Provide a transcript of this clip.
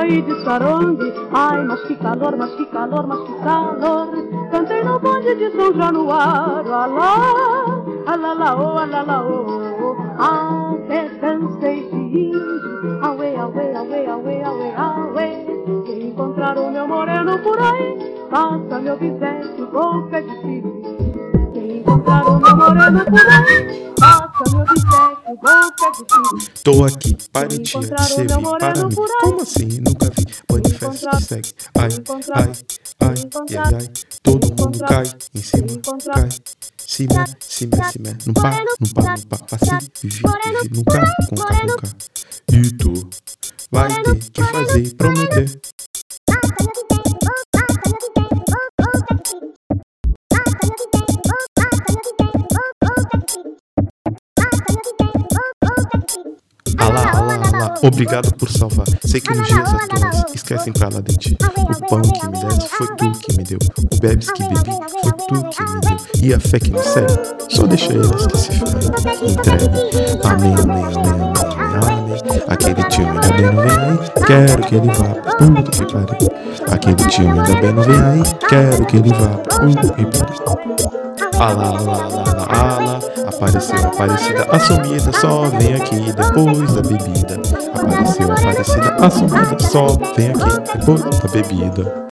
aí de sarongue. Ai, mas que calor, mas que calor, mas que calor. Cantei no bonde de São Januário. Alá, alalaô, alalaô. Até cansei de índio. Auê, auê, auê, auê, auê, auê. Se encontrar o meu moreno por aí, faça meu bisete, boca de siri. Se encontrar o meu moreno por aí, faça meu bisete, boca de siri. Tô aqui para o dia que cê vem para mim. Como assim? Nunca vi manifesto que segue. Ai, ai, ai, ai, ai. Todo mundo cai em cima, cai. Se me, não pá, assim, vive, nunca, nunca. E tu vai ter que fazer, prometer. Alá, obrigado por salvar. Sei que nos dias atuais esquecem pra lá de ti. O pão que me deste foi tu que me deu. O bebes que bebi foi tu que me deu. E a fé que me segue, só deixa eles que se ferem. Entregue. Amém, amém, amém, amém, amém. Aquele tio ainda bem não vem aí, quero que ele vá pra puta que pariu. Aquele tio ainda bem não vem aí, quero que ele vá pra puta que pariu. Alá, apareceu Aparecida, assumida, só vem aqui depois da bebida. Apareceu Aparecida, assumida, só vem aqui depois da bebida.